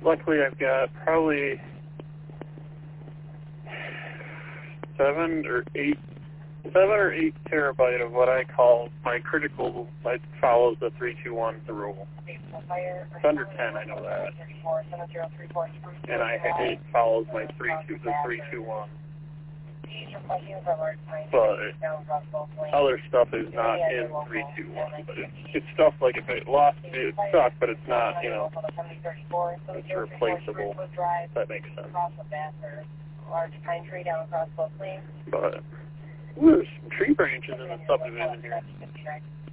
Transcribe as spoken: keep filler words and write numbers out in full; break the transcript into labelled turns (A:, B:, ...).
A: luckily I've got probably seven or eight, seven or eight terabyte of what I call my critical, like, follows the three two one rule. It's under ten, I know that. And I it follows my three two, the three two one. But other stuff is not in three two one. But it's, it's stuff like if it lost, it sucks, but it's not, you know, it's replaceable. If that makes sense. But ooh, there's some tree branches in the subdivision here.